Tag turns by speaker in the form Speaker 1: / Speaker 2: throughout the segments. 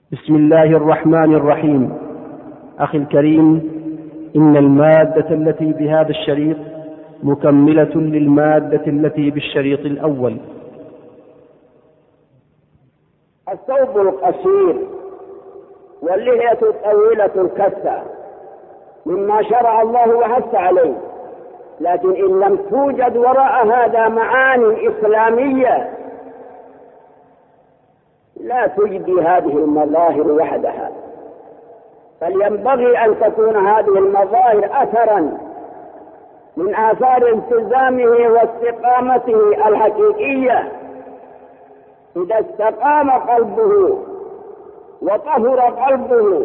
Speaker 1: بسم الله الرحمن الرحيم. أخي الكريم، إن المادة التي بهذا الشريط مكملة للمادة التي بالشريط الأول.
Speaker 2: الثوب القصير واللحية الطويلة الكثة مما شرع الله وحث عليه، لكن إن لم توجد وراء هذا معاني إسلامية لا تجدي هذه المظاهر وحدها، بل ينبغي أن تكون هذه المظاهر أثرا من آثار التزامه واستقامته الحقيقية. إذا استقام قلبه وطهر قلبه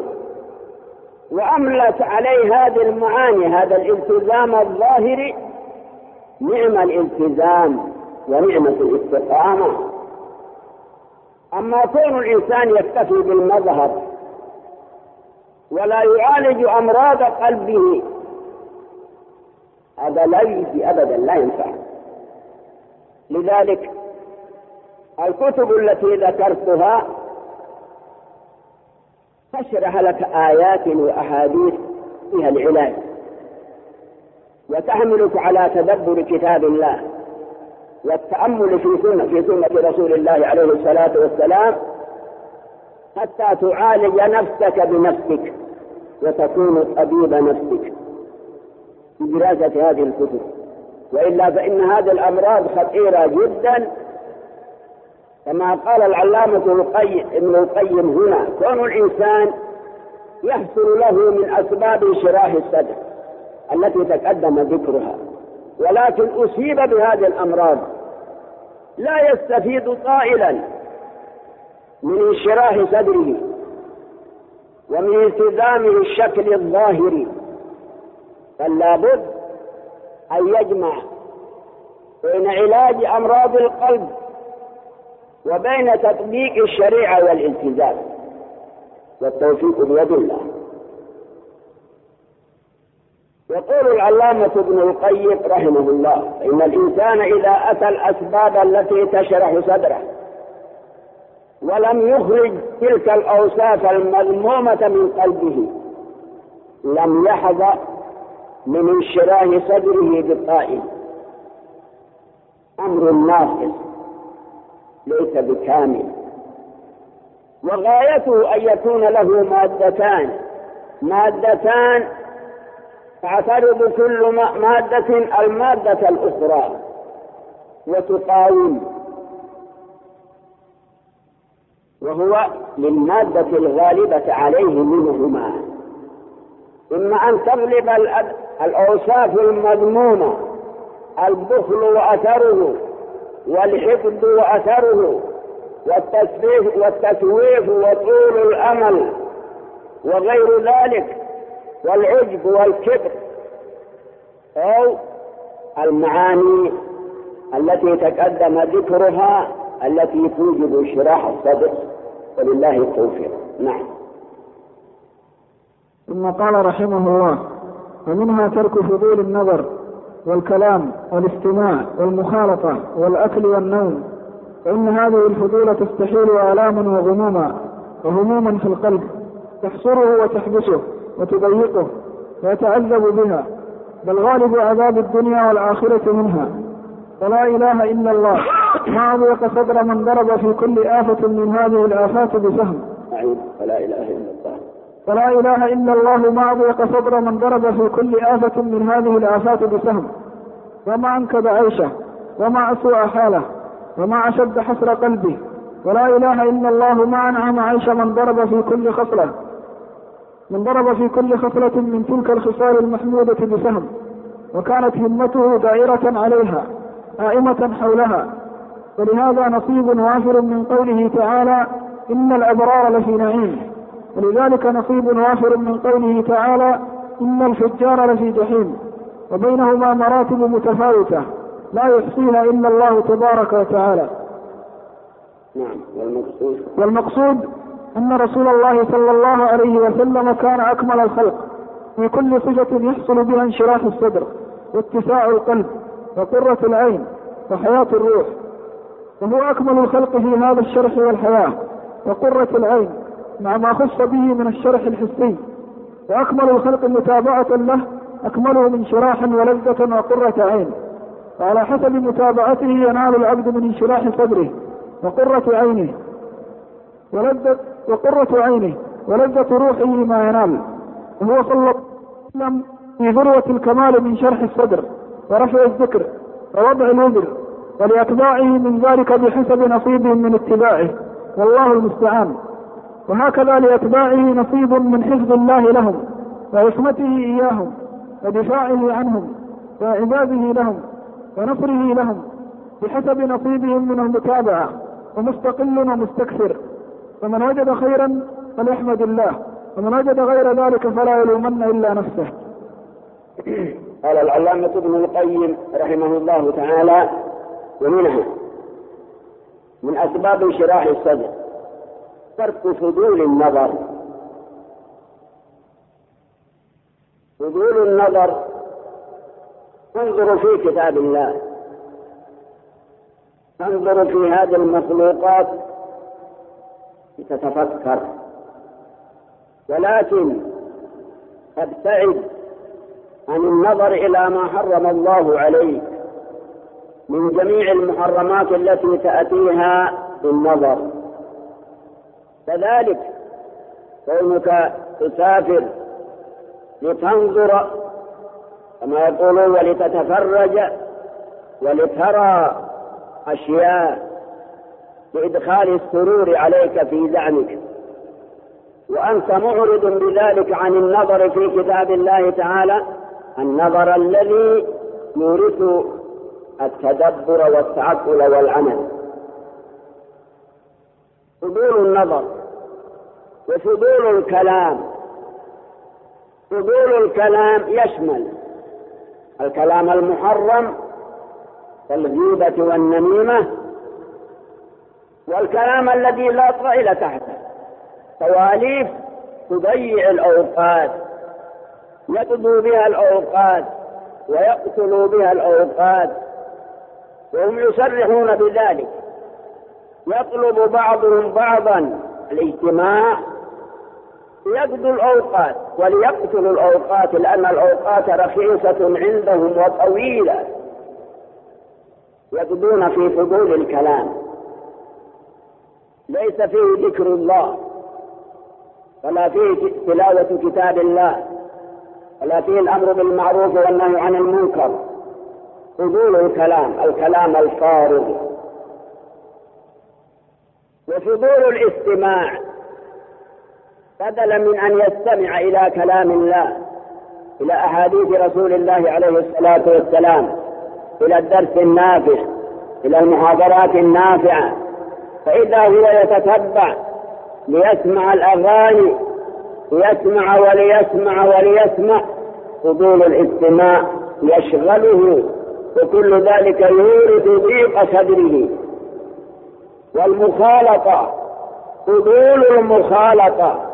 Speaker 2: وأملت عليه هذه المعاني، هذا الالتزام الظاهري، نعم الالتزام ونعمة الاستقامة. أما كون الإنسان يكتفي بالمظهر ولا يعالج أمراض قلبه، هذا لا يجزي أبدا، لا ينفع. لذلك الكتب التي ذكرتها تشرح لك آيات وأحاديث فيها العلاج، وتحملك على تدبر كتاب الله والتأمل في سنة رسول الله عليه الصلاة والسلام، حتى تعالج نفسك بنفسك وتكون طبيب نفسك بدراسة هذه الكتب. وإلا فإن هذه الأمراض خطيرة جدا، كما قال العلامة ابن القيم هنا: كون الإنسان يحصل له من أسباب انشراح الصدر التي تقدم ذكرها، ولكن أصيب بهذه الأمراض لا يستفيد طائلا من انشراح صدره ومن التزامه الشكل الظاهري، بل لابد أن يجمع بين علاج أمراض القلب وبين تطبيق الشريعة والالتزام، والتوفيق بيد الله. يقول العلامة ابن القيم رحمه الله: إن الإنسان إذا أتى الأسباب التي تشرح صدره ولم يخرج تلك الأوصاف المذمومة من قلبه لم يحظى من انشراح صدره بالطائل. أمر ناقص ليس بكامل، وغايته أن يكون له مادتان تعترض كل مادة المادة الأخرى وتقاوم، وهو للمادة الغالبة عليه منهما، إما أن تغلب الأوصاف المذمومة: البخل وأثره، والحقد وأثره، والتسويف وطول الأمل وغير ذلك، والعجب والكبر، أو المعاني التي تقدم ذكرها التي توجب انشراح الصدر، ولله التوفيق. نعم.
Speaker 3: ثم قال رحمه الله: ومنها ترك فضول النظر والكلام والاستماع والمخالطة والأكل والنوم، فإن هذه الفضول تستحيل آلاما وهموما في القلب، تحصره وتحبسه وتضيقه ويتعذب بها، بل غالب عذاب الدنيا والآخرة منها. فلا إله إلا الله ما أضيق صدر من ضرب في كل آفة من هذه الآفات بسهم.
Speaker 2: فلا إله إلا الله.
Speaker 3: فلا إله إلا الله ما أضيق صدر من ضرب في كل آفة من هذه الآفات بسهم، وما أنكب عيشه، وما أسوء حاله، وما أشد حسر قلبه. ولا إله إلا الله ما أنعم عيش من ضرب في كل خصلة من تلك الخصال المحمودة بسهم، وكانت همته دائرة عليها قائمة حولها. ولهذا نصيب وافر من قوله تعالى: إن الأبرار لفي نعيم. ولذلك نصيب وافر من قوله تعالى: إن الفجار لفي جحيم. وبينهما مراتب متفاوتة لا يحصيها إلا الله تبارك وتعالى.
Speaker 2: نعم.
Speaker 3: والمقصود أن رسول الله صلى الله عليه وسلم كان أكمل الخلق في كل صفة يحصل بها انشراح الصدر واتساع القلب وقرة العين وحياة الروح، وهو أكمل الخلق في هذا الشرح والحياة وقرة العين مع ما خص به من الشرح الحسي، وأكمل الخلق متابعة له أكمله من شراح ولذة وقرة عين، وعلى حسب متابعته ينال العبد من انشراح صدره وقرة عينه ولذة روحه ما ينال. وهو صلى الله عليه وسلم في ذروة الكمال من شرح الصدر ورفع الذكر ووضع الوزر، ولأتباعه من ذلك بحسب نصيبهم من اتباعه، والله المستعان. وهكذا لأتباعه نصيب من حفظ الله لهم وعصمته إياهم ودفاعه عنهم وإعزازه لهم ونصره لهم بحسب نصيبهم من المتابعة، ومستقل ومستكثر. فمن وجد خيرا فليحمد الله، ومن وجد غير ذلك فلا يلومن إلا نفسه.
Speaker 2: قال العلامة ابن القيم رحمه الله تعالى: ومنها من أسباب انشراح الصدر ترك فضول النظر. فضول النظر: انظر في كتاب الله، انظر في هذه المخلوقات لتتفكر، ولكن ابتعد عن النظر إلى ما حرم الله عليك من جميع المحرمات التي تأتيها بالنظر. كذلك كونك تسافر لتنظر كما يقولون ولتتفرج ولترى أشياء لإدخال السرور عليك في زعمك، وأنت معرض بذلك عن النظر في كتاب الله تعالى، النظر الذي يورث التدبر والتعقل والعمل. فضول النظر وفضول الكلام. فضول الكلام يشمل الكلام المحرم كالغيبة والنميمة، والكلام الذي لا طائل تحته، تواليف تضيع الأوقات، يقضوا بها الأوقات ويقتلوا بها الأوقات، وهم يصرحون بذلك. يطلب بعضهم بعضا الاجتماع ليقضوا الأوقات وليقتلوا الأوقات، لأن الأوقات رخيصة عندهم وطويلة. يقضون في فضول الكلام، ليس فيه ذكر الله، ولا فيه تلاوة كتاب الله، ولا فيه الأمر بالمعروف والنهي عن المنكر. فضول الكلام الفارغ. وفضول الاستماع، بدلا من أن يستمع إلى كلام الله، إلى أحاديث رسول الله عليه الصلاة والسلام، إلى الدرس النافع، إلى المحاضرات النافعة، فإذا هو يتتبع ليسمع الأغاني، ليسمع وليسمع. فضول الاستماع يشغله، وكل ذلك يورث ضيق صدره. والمخالطة، فضول المخالطة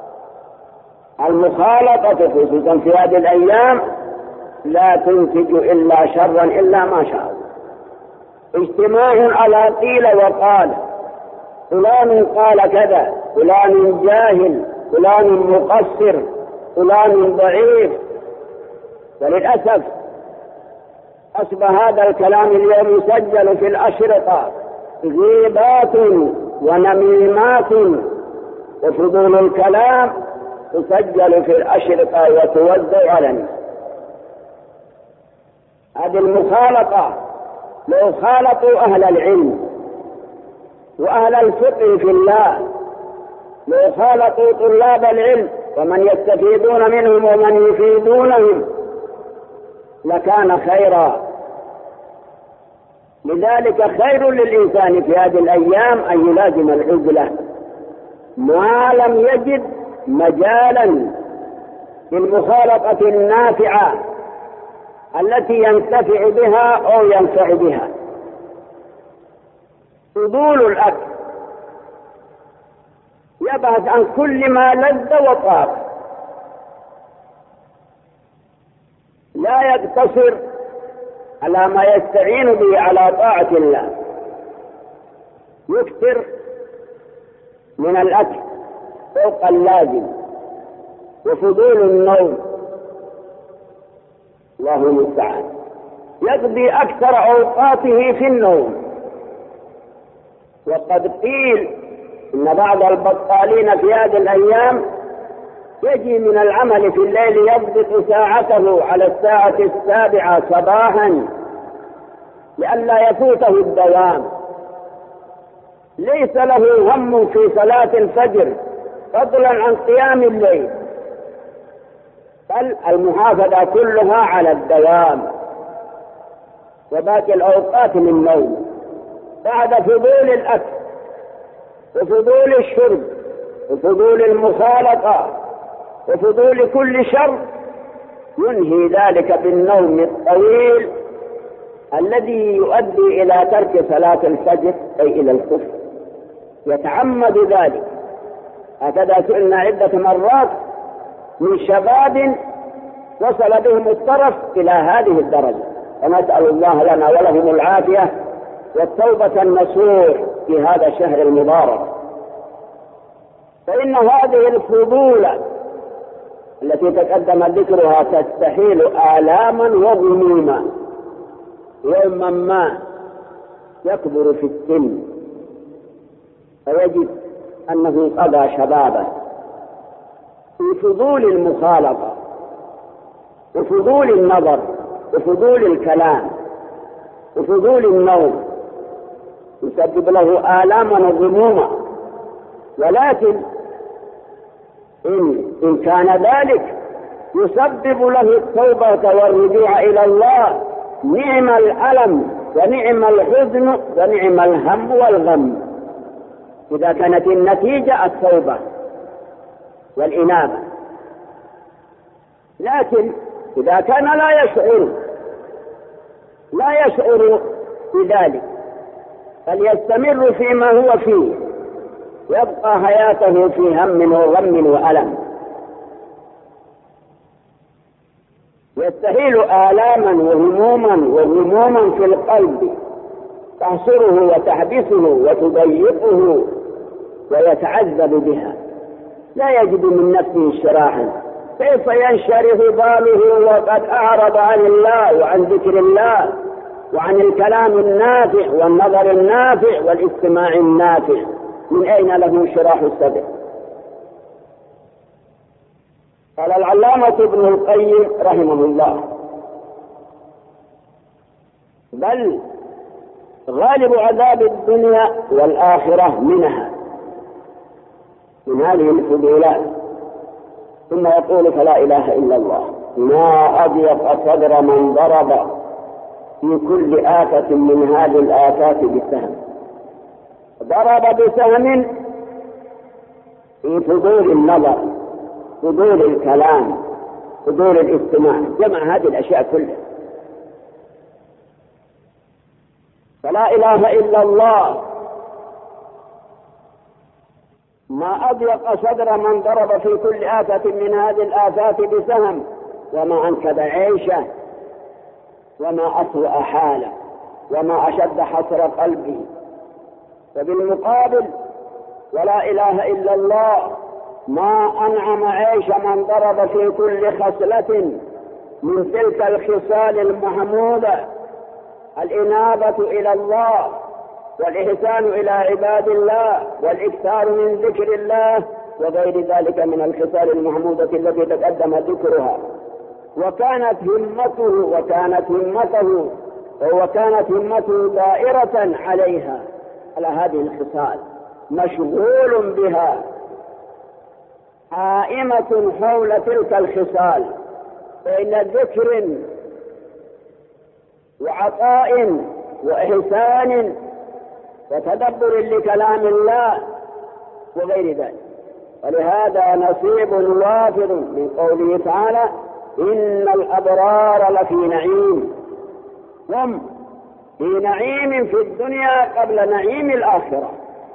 Speaker 2: خصوصا في هذه الأيام لا تنتج إلا شرا إلا ما شاء. اجتماع على قيل وقال، فلان قال كذا، فلان جاهل، فلان مقصر، فلان ضعيف. وللأسف أصبح هذا الكلام اليوم يسجل في الأشرطة، غيبات ونميمات. وفضول الكلام تسجل في الأشرطة وتوزع على الناس. هذه المخالطة لو خالطوا أهل العلم وأهل الفقه في الله، لو خالطوا طلاب العلم ومن يستفيدون منهم ومن يفيدونهم لكان خيرا. لذلك خير للإنسان في هذه الأيام أن يلازم العزلة ما لم يجد مجالا للمخالطة النافعة التي ينتفع بها أو ينفع بها. فضول الأكل، يبحث عن كل ما لذ وطاب، لا يقتصر على ما يستعين به على طاعة الله. يكثر من الأكل فوق اللازم، وفضول النوم، الله المستعان، يقضي أكثر أوقاته في النوم. وقد قيل إن بعض البطالين في هذه الأيام يجي من العمل في الليل يضبط ساعته على الساعة 7 صباحا لئلا يفوته الدوام، ليس له هم في صلاة الفجر فضلا عن قيام الليل، بل المحافظة كلها على الدوام وباقي الأوقات للنوم. بعد فضول الأكل وفضول الشرب وفضول المخالطة وفضول كل شر ينهي ذلك بالنوم الطويل الذي يؤدي إلى ترك صلاة الفجر أي إلى الكفر، يتعمد ذلك. هكذا سئلنا عدة مرات من شباب وصل بهم الطرف إلى هذه الدرجة، ونسأل الله لنا ولهم العافية والتوبة النصوح في هذا الشهر المبارك. فإن هذه الفضولة التي تقدم ذكرها تستحيل آلاما وغموما. يوما ما يكبر في السن فيجد أنه قضى شبابه في فضول المخالطة وفضول النظر وفضول الكلام وفضول النوم، يسبب له آلاما وغموما. ولكن إن كان ذلك يسبب له التوبة والرجوع إلى الله، نعم الألم ونعم الحزن ونعم الهم والغم، إذا كانت النتيجة التوبة والإنابة. لكن إذا كان لا يشعر بذلك فليستمر فيما هو فيه، يبقى حياته في هم وغم وألم، يستحيل آلاما وهموما في القلب تحصره وتحبسه وتضيقه ويتعذب بها، لا يجد من نفسه شراحا. كيف ينشرح باله وقد أعرض عن الله وعن ذكر الله وعن الكلام النافع والنظر النافع والاستماع النافع؟ من أين له شراح الصدر؟ قال العلامة ابن القيم رحمه الله: بل غالب عذاب الدنيا والآخرة منها، من هذه الفضولات. ثم يقول: فلا إله إلا الله، ما أضيق صدر من ضرب في كل آفة من هذه الآفات بسهم. ضرب بسهم في فضول النظر، فضول الكلام، فضول الاستماع، جمع هذه الأشياء كلها. فلا إله إلا الله ما أضيق صدر من ضرب في كل آفة من هذه الآفات بسهم، وما أنكد عيشه، وما أسوأ حاله، وما أشد حسر قلبه. وبالمقابل ولا إله إلا الله ما أنعم عيش من ضرب في كل خصلة من تلك الخصال المحمودة: الإنابة إلى الله، والإحسان إلى عباد الله، والإكثار من ذكر الله، وغير ذلك من الخصال المحمودة التي تقدم ذكرها. وكانت همته دائرة عليها، على هذه الخصال، مشغول بها، قائمة حول تلك الخصال بين ذكر وعطاء وإحسان وتدبر لكلام الله وغير ذلك. ولهذا نصيب وافر من قوله تعالى: إن الأبرار لفي نعيم، هم في نعيم في الدنيا قبل نعيم الآخرة.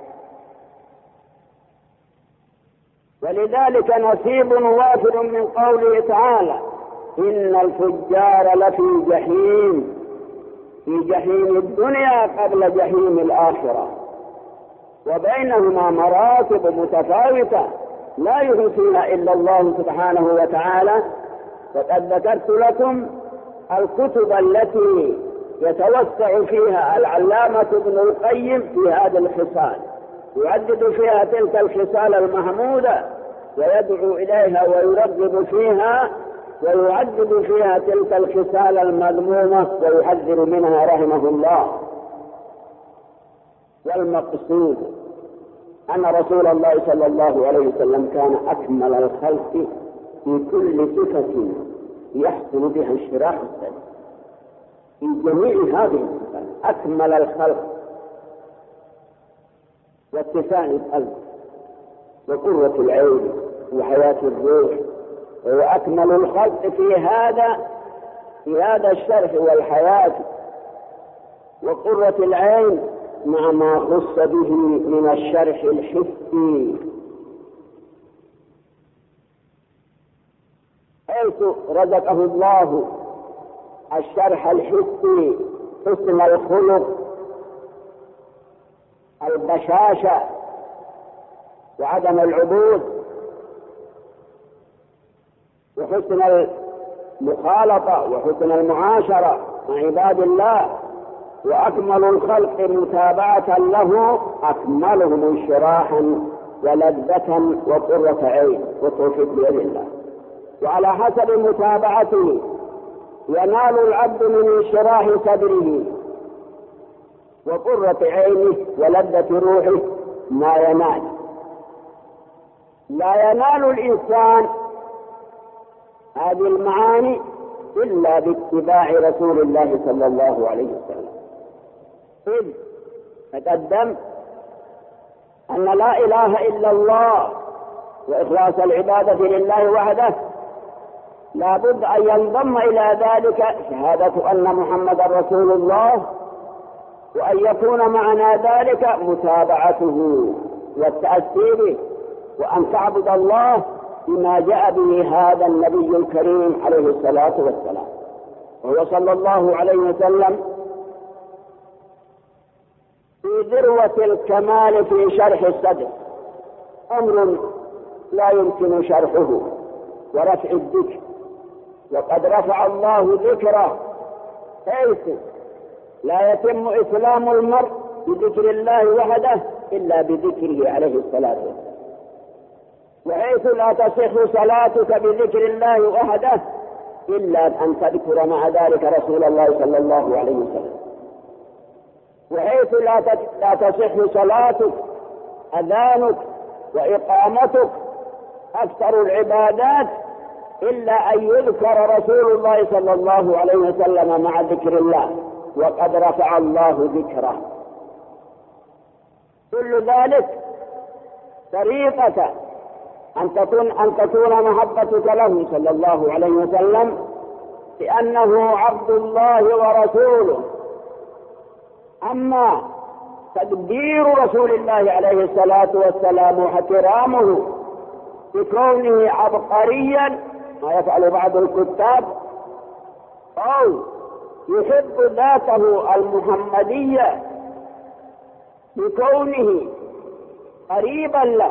Speaker 2: ولذلك نصيب وافر من قوله تعالى: إن الفجار لفي جحيم، في جحيم الدنيا قبل جحيم الآخرة. وبينهما مراتب متفاوتة لا يحصيها إلا الله سبحانه وتعالى. وقد ذكرت لكم الكتب التي يتوسع فيها العلامة ابن القيم في هذه الخصال، يعدد فيها تلك الخصال المحمودة ويدعو إليها ويرغب فيها، ويعدد فيها تلك الخصال المذمومة ويحذر منها رحمه الله. والمقصود أن رسول الله صلى الله عليه وسلم كان أكمل الخلق في كل صفة يحصل بها انشراح الصدر، في جميع هذه الصفات أكمل الخلق، واتساع القلب وقرة العين وحياة الروح، وهو أكمل الخلق في هذا الشرح والحياة وقرة العين، مع ما خص به من الشرح الحسي، حيث رزقه الله الشرح الحسي، حسن الخلق، البشاشة وعدم العبود، وحسن المخالطة وحسن المعاشرة مع عباد الله. وأكمل الخلق متابعة له أكملهم انشراحا ولذة وقرة عين وتوفيق بيد الله. وعلى حسب متابعته ينال العبد من انشراح صدره وقرة عينه ولذة روحه ما ينال. لا ينال الإنسان هذه المعاني إلا باتباع رسول الله صلى الله عليه وسلم. إذ تقدم أن لا إله إلا الله وإخلاص العبادة لله وحده لا بد أن ينضم إلى ذلك شهادة أن محمد رسول الله، وأن يكون معنى ذلك متابعته والتأسي به، وأن تعبد الله بما جاء به هذا النبي الكريم عليه الصلاة والسلام. وهو صلى الله عليه وسلم في ذروة الكمال في شرح الصدر، أمر لا يمكن شرحه ورفع الذكر، وقد رفع الله ذكره، حيث لا يتم إسلام المرء بذكر الله وحده إلا بذكره عليه الصلاة والسلام، وحيث لا تصح صلاتك بذكر الله وحده إلا أن تذكر مع ذلك رسول الله صلى الله عليه وسلم، وحيث لا تصح صلاتك أذانك وإقامتك أكثر العبادات إلا أن يذكر رسول الله صلى الله عليه وسلم مع ذكر الله، وقد رفع الله ذكره. كل ذلك طريقة أن تكون محبتك له صلى الله عليه وسلم بأنه عبد الله ورسوله. أما تقدير رسول الله عليه الصلاة والسلام واحترامه بكونه عبقريا، ما يفعل بعض الكتاب، أو يحب ذاته المحمدية لكونه قريبا له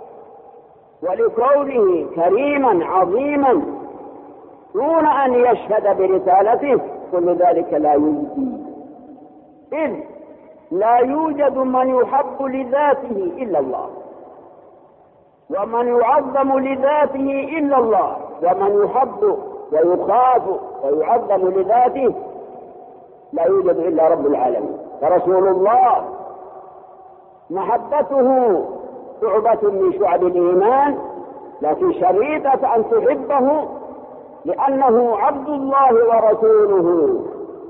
Speaker 2: ولكونه كريما عظيما دون أن يشهد برسالته، كل ذلك لا يوجد. إذ لا يوجد من يحب لذاته إلا الله، ومن يعظم لذاته إلا الله، ومن يحب ويخاف ويعظم لذاته لا يوجد إلا رب العالمين. فرسول الله محبته شعبة من شعب الإيمان، لكن شريطة أن تحبه لأنه عبد الله ورسوله.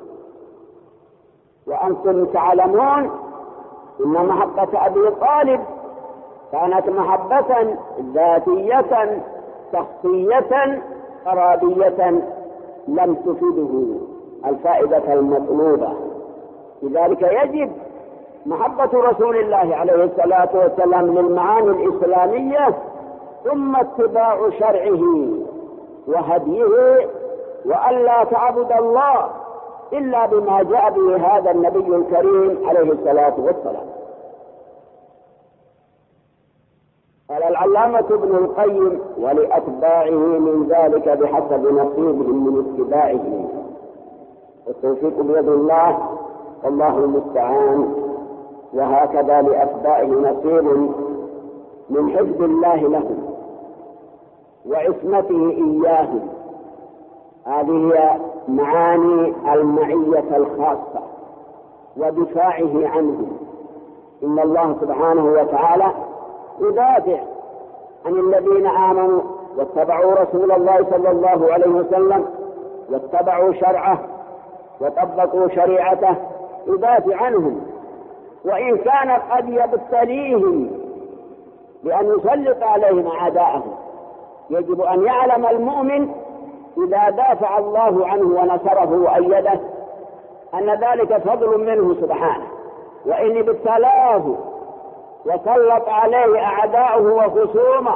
Speaker 2: وأنتم تعلمون إن محبة أبي طالب كانت محبة ذاتية شخصية قرابية لم تفيده الفائدة المطلوبة. لذلك يجب محبة رسول الله عليه الصلاة والسلام للمعاني الإسلامية، ثم اتباع شرعه وهديه، وألا تعبد الله إلا بما جاء به هذا النبي الكريم عليه الصلاة والسلام. قال العلامة ابن القيم: ولأتباعه من ذلك بحسب نصيبهم من اتباعه، والتوفيق بيد الله والله المستعان. وهكذا لأتباعه نصيب من حفظ الله لهم وعصمته إياهم. هذه هي معاني المعية الخاصة ودفاعه عنهم. إن الله سبحانه وتعالى يدافع عن الذين آمنوا واتبعوا رسول الله صلى الله عليه وسلم واتبعوا شرعه وطبقوا شريعته، يدافع عنهم، وإن كان قد يبتليهم بأن يسلط عليهم أعداءهم. يجب أن يعلم المؤمن إذا دافع الله عنه ونصره وأيده أن ذلك فضل منه سبحانه، وإن ابتلاه وسلط عليه أعداؤه وخصومه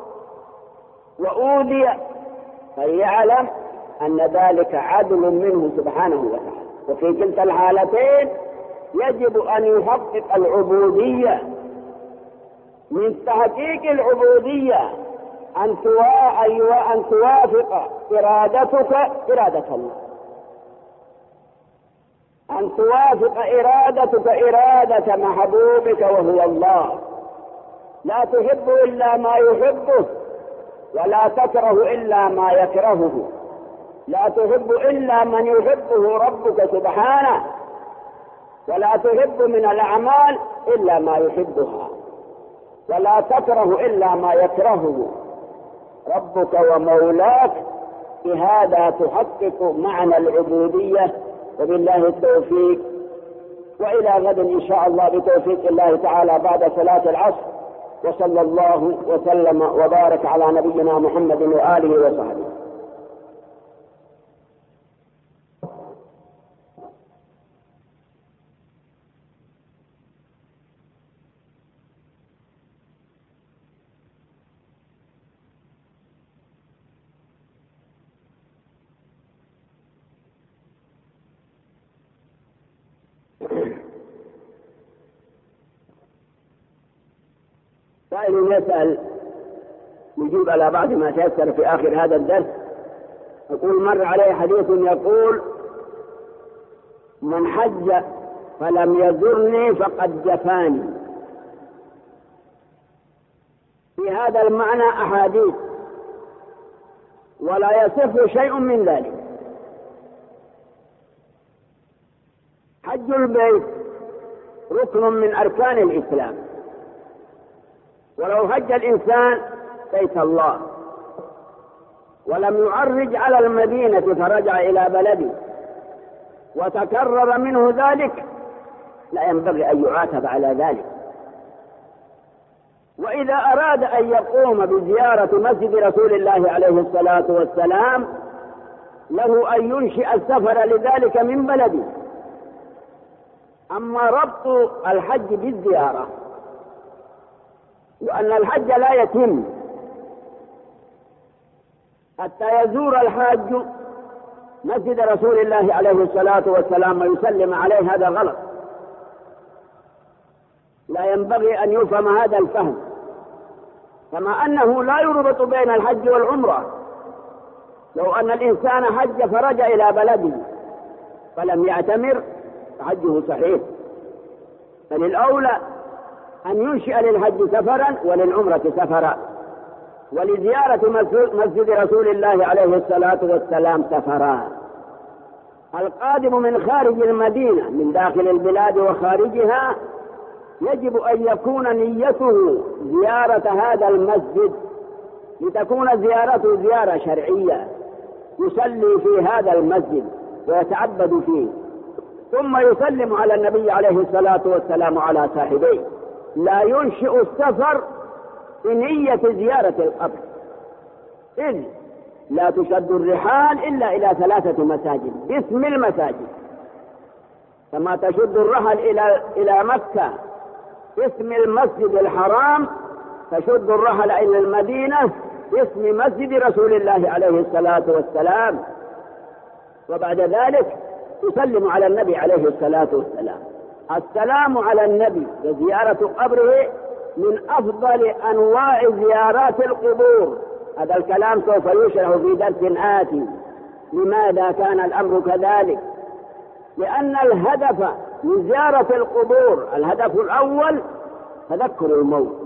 Speaker 2: وأوذي فليعلم أن ذلك عدل منه سبحانه وتعالى. وفي كلتا الحالتين يجب أن يحقق العبودية. من تحقيق العبودية أن توافق إرادتك إرادة الله، أن توافق إرادتك إرادة محبوبك وهو الله. لا تحب إلا ما يحبه، ولا تكره إلا ما يكرهه. لا تحب إلا من يحبه ربك سبحانه، ولا تحب من الأعمال إلا ما يحبها، ولا تكره إلا ما يكرهه ربك ومولاك. بهذا تحقق معنى العبودية. وبالله التوفيق، وإلى غد إن شاء الله بتوفيق الله تعالى بعد صلاة العصر. وصلى الله وسلم وبارك على نبينا محمد وآله وصحبه. سائل يسأل يجيب على بعض ما تيسر في آخر هذا الدرس. يقول: مر عليه حديث يقول: من حج فلم يزرني فقد جفاني. في هذا المعنى أحاديث ولا يصح شيء من ذلك. حج البيت ركن من أركان الإسلام، ولو حج الإنسان بيت الله ولم يعرج على المدينة فرجع إلى بلده وتكرر منه ذلك لا ينبغي أن يعاتب على ذلك. وإذا أراد أن يقوم بزيارة مسجد رسول الله عليه الصلاة والسلام له أن ينشئ السفر لذلك من بلده. أما ربط الحج بالزيارة، وأن الحج لا يتم حتى يزور الحاج مسجد رسول الله عليه الصلاة والسلام ويسلم عليه، هذا غلط. لا ينبغي أن يفهم هذا الفهم، كما أنه لا يربط بين الحج والعمرة. لو أن الإنسان حج فرجع إلى بلده فلم يعتمر فحجه صحيح، فللأولى أن ينشئ للحج سفرا وللعمرة سفرا، ولزيارة مسجد رسول الله عليه الصلاة والسلام سفرا. القادم من خارج المدينة من داخل البلاد وخارجها يجب أن يكون نيته زيارة هذا المسجد، لتكون زيارته زيارة شرعية، يصلي في هذا المسجد ويتعبد فيه، ثم يسلم على النبي عليه الصلاة والسلام على صاحبيه. لا ينشئ السفر بنية زيارة القبر، إذ لا تشد الرحال إلا إلى 3 مساجد باسم المساجد، كما تشد الرحل إلى مكة باسم المسجد الحرام، تشد الرحل إلى المدينة باسم مسجد رسول الله عليه الصلاة والسلام، وبعد ذلك تسلم على النبي عليه الصلاة والسلام. السلام على النبي وزيارة قبره من أفضل أنواع زيارات القبور. هذا الكلام سوف يشرح في درس آتي. لماذا كان الأمر كذلك؟ لأن الهدف من زيارة القبور، الهدف الأول تذكر الموت،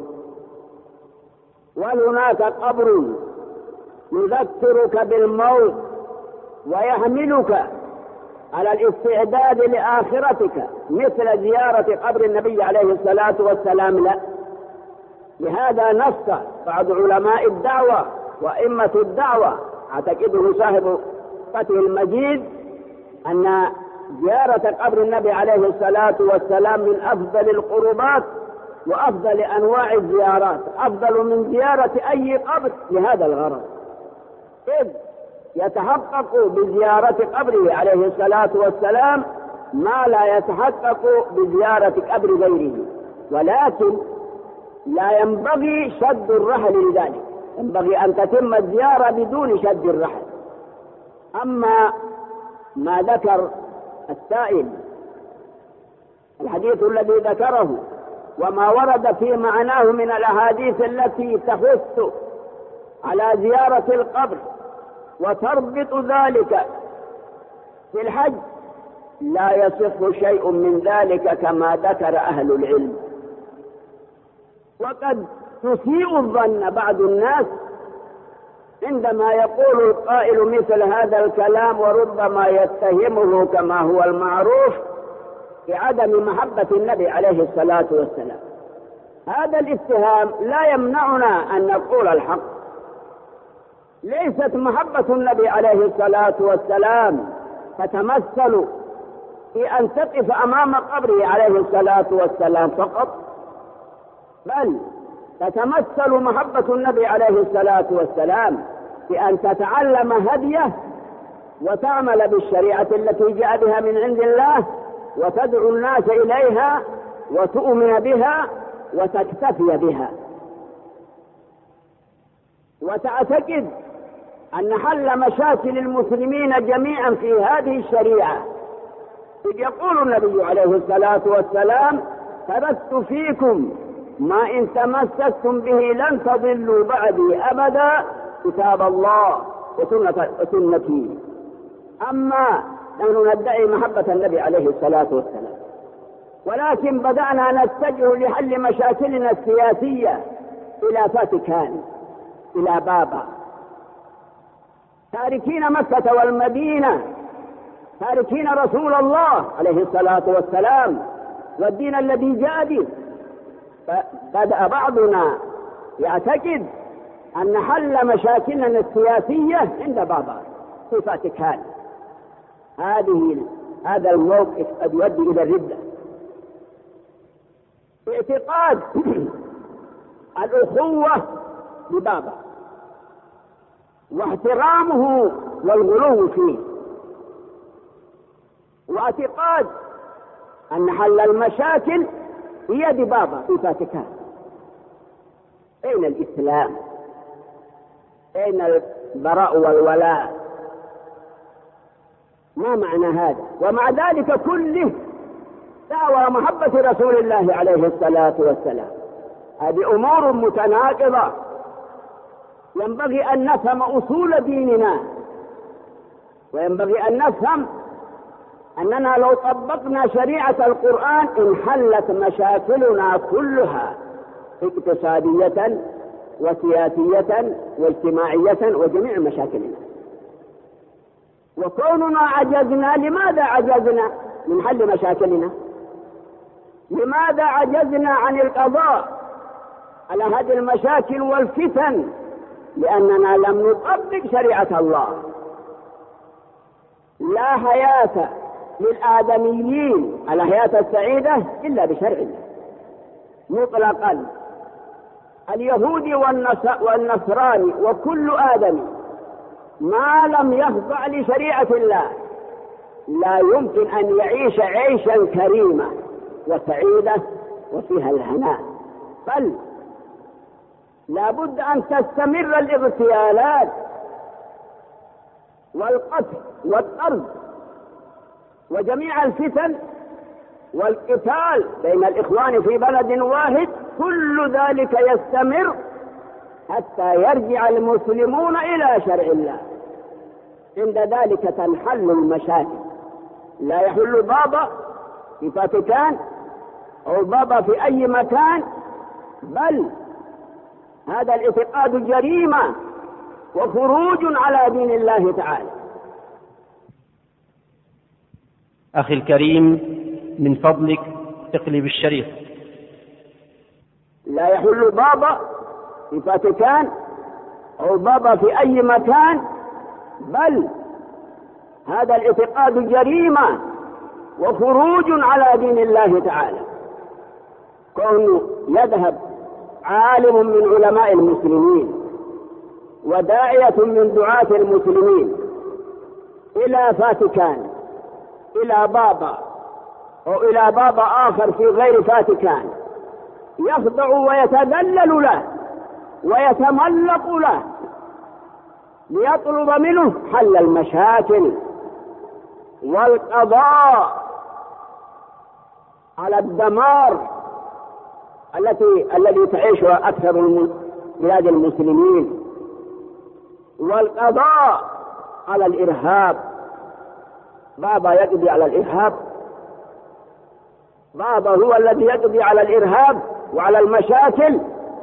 Speaker 2: وهناك قبر يذكرك بالموت ويحملك على الاستعداد لآخرتك، مثل زيارة قبر النبي عليه الصلاة والسلام لا. لهذا نص بعض علماء الدعوة وأئمة الدعوة، اعتقده صاحب فتح المجيد، أن زيارة قبر النبي عليه الصلاة والسلام من أفضل القربات وأفضل أنواع الزيارات، أفضل من زيارة أي قبر لهذا الغرض، إذ يتحقق بزيارة قبره عليه الصلاة والسلام ما لا يتحقق بزيارة قبر غيره. ولكن لا ينبغي شد الرحل لذلك، ينبغي أن تتم الزيارة بدون شد الرحل. أما ما ذكر السائل، الحديث الذي ذكره وما ورد في معناه من الأحاديث التي تحث على زيارة القبر وتربط ذلك في الحج، لا يصح شيء من ذلك كما ذكر أهل العلم. وقد تسيء الظن بعض الناس عندما يقول القائل مثل هذا الكلام، وربما يتهمه كما هو المعروف بعدم محبة النبي عليه الصلاة والسلام. هذا الاتهام لا يمنعنا أن نقول الحق. ليست محبة النبي عليه الصلاة والسلام تتمثل في أن تقف أمام قبره عليه الصلاة والسلام فقط، بل تتمثل محبة النبي عليه الصلاة والسلام في أن تتعلم هديه وتعمل بالشريعة التي جاء بها من عند الله، وتدعو الناس إليها وتؤمن بها وتكتفي بها، وتعتقد أن حل مشاكل المسلمين جميعا في هذه الشريعة. إذ يقول النبي عليه الصلاة والسلام: تركت فيكم ما إن تمسكتم به لن تضلوا بعدي أبدا، كتاب الله وسنتي. أما نحن ندعي محبة النبي عليه الصلاة والسلام، ولكن بدأنا نتجه لحل مشاكلنا السياسية إلى فاتيكان، إلى بابا، تاركين مكة والمدينة، تاركين رسول الله عليه الصلاة والسلام والدين الذي جاء به. بدأ بعضنا يعتقد أن حل مشاكلنا السياسية عند بابا في فاتيكان. هذا الموقف قد يؤدي إلى الردة. اعتقاد الأخوة ببابا واحترامه والغلو فيه، واعتقاد أن حل المشاكل بيد بابا في فاتيكان. أين الإسلام؟ أين البراء والولاء؟ ما معنى هذا؟ ومع ذلك كله دعوى محبة رسول الله عليه الصلاة والسلام. هذه أمور متناقضة، ينبغي أن نفهم أصول ديننا، وينبغي أن نفهم أننا لو طبقنا شريعة القرآن انحلت مشاكلنا كلها، اقتصادية وسياسية واجتماعية وجميع مشاكلنا. وكوننا عجزنا، لماذا عجزنا من حل مشاكلنا؟ لماذا عجزنا عن القضاء على هذه المشاكل والفتن؟ لأننا لم نطبق شريعة الله. لا حياة للآدميين الحياة السعيدة إلا بشرع الله مطلقا. اليهودي والنصراني وكل آدمي ما لم يخضع لشريعة الله لا يمكن أن يعيش عيشا كريما وسعيدة وفيها الهناء، بل لا بد أن تستمر الاغتيالات والقتل والطرد وجميع الفتن والقتال بين الإخوان في بلد واحد كل ذلك يستمر حتى يرجع المسلمون إلى شرع الله. عند ذلك تنحل المشاكل. لا يحل بابا في فاتيكان أو بابا في أي مكان، بل هذا الاعتقاد جريمة وخروج على دين الله تعالى.
Speaker 1: أخي الكريم، من فضلك اقلب الشريط.
Speaker 2: لا يحل بابا في فاتيكان أو بابا في أي مكان، بل هذا الاعتقاد جريمة وخروج على دين الله تعالى. كونه يذهب عالم من علماء المسلمين وداعية من دعاة المسلمين إلى فاتيكان، إلى بابا أو إلى بابا آخر في غير فاتيكان، يخضع ويتذلل له ويتملق له ليطلب منه حل المشاكل والقضاء على الدمار الذي تعيشها أكثر بلاد المسلمين، والقضاء على الإرهاب. بابا يقضي على الإرهاب؟ بابا هو الذي يقضي على الإرهاب وعلى المشاكل؟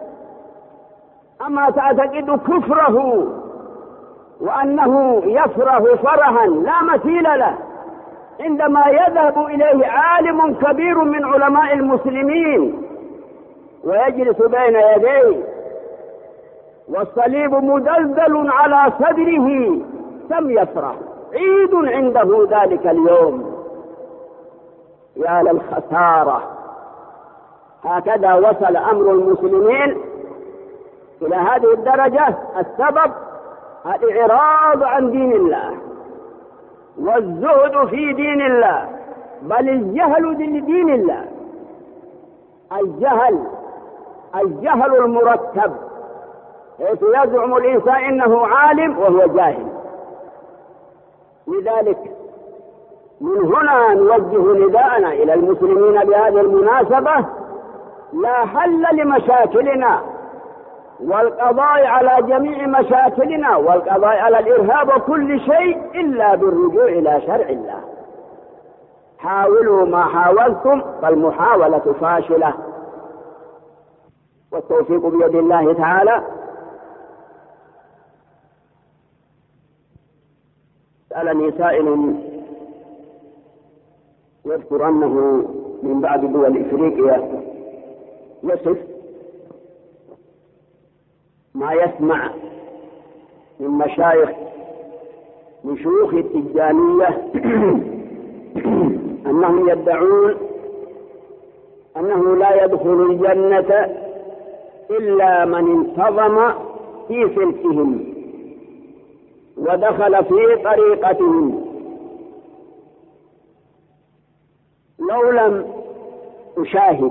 Speaker 2: أما تعتقد كفره وأنه يفرح فرحا لا مثيل له عندما يذهب إليه عالم كبير من علماء المسلمين ويجلس بين يديه والصليب مدلدل على صدره، كم يفرح؟ عيد عنده ذلك اليوم. يا للخسارة! هكذا وصل أمر المسلمين إلى هذه الدرجة. السبب الإعراض عن دين الله والزهد في دين الله، بل الجهل بدين الله. الجهل المركب، حيث يزعم الإنسان إنه عالم وهو جاهل. لذلك من هنا نوجه نداءنا إلى المسلمين بهذه المناسبة: لا حل لمشاكلنا والقضاء على جميع مشاكلنا والقضاء على الإرهاب وكل شيء إلا بالرجوع إلى شرع الله. حاولوا ما حاولتم فالمحاولة فاشلة، والتوفيق بيد الله تعالى. سألني سائل يذكر أنه من بعض دول إفريقيا يصف ما يسمع من مشايخ من شيوخ التجانية أنهم يدعون أنه لا يدخل الجنة إلا من انتظم في سلكهم ودخل في طريقتهم. لو لم أشاهد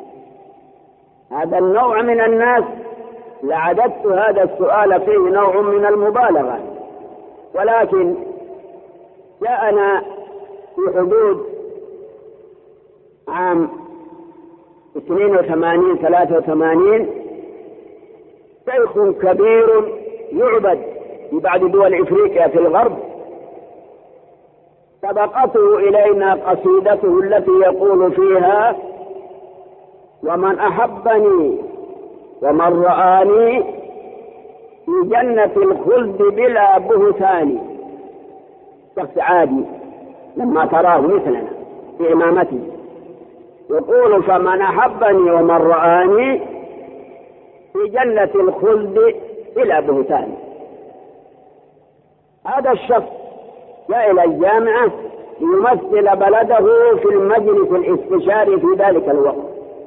Speaker 2: هذا النوع من الناس لعددت هذا السؤال فيه نوع من المبالغة، ولكن جاءنا في حدود عام 82-83 شيخ كبير يعبد في بعض دول إفريقيا في الغرب، سبقته إلينا قصيدته التي يقول فيها: ومن أحبني ومن رآني في جنة الخلد بلا بهتان. شخص عادي لما تراه مثلنا في إمامته يقول: فمن أحبني ومن رآني في جنة الخلد بلا بهتان. هذا الشخص جاء إلى الجامعة ليمثل بلده في المجلس الاستشاري في ذلك الوقت،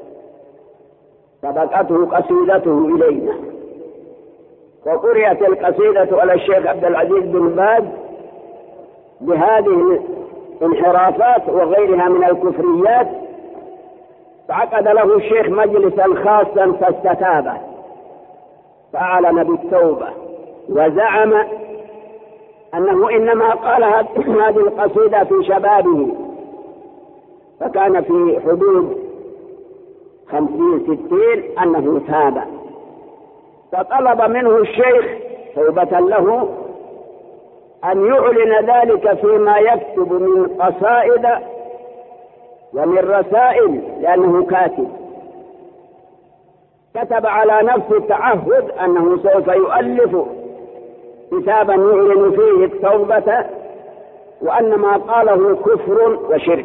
Speaker 2: سبقته قصيدته إلينا وقرأت القصيدة على الشيخ عبد العزيز بن باز بهذه الانحرافات وغيرها من الكفريات، فعقد له الشيخ مجلسا خاصا فاستتاب فأعلن بالتوبة، وزعم أنه إنما قال هذه القصيدة في شبابه، فكان في حدود 50-60 أنه تاب، فطلب منه الشيخ توبة له أن يعلن ذلك فيما يكتب من قصائد ومن رسائل، لأنه كاتب. كتب على نفسه التعهد أنه سوف يؤلف كتابا يعلن فيه التوبة، وأن ما قاله كفر وشرك.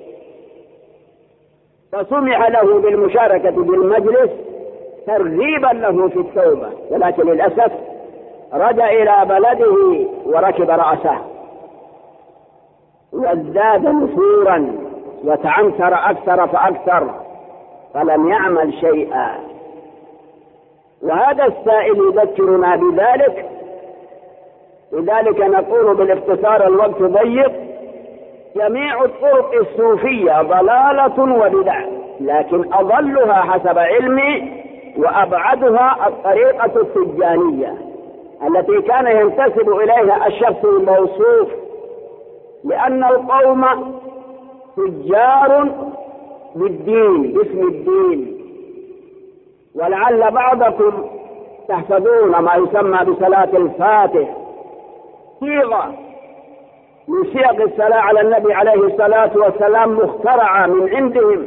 Speaker 2: فسمع له بالمشاركة بالمجلس ترغيبا له في التوبة، ولكن للأسف رجع إلى بلده وركب رأسه وازداد نفورا وتعنتر أكثر فأكثر، فلم يعمل شيئا. وهذا السائل يذكرنا بذلك، لذلك نقول بالاختصار الوقت ضيق: جميع الطرق الصوفية ضلالة وبدع، لكن أضلها حسب علمي وأبعدها الطريقة التجانية التي كان ينتسب إليها الشخص الموصوف، لأن القوم تجار بالدين باسم الدين. ولعل بعضكم تحفظون ما يسمى بصلاة الفاتح، صيغة من صيغ الصلاة على النبي عليه الصلاة والسلام مخترعة من عندهم،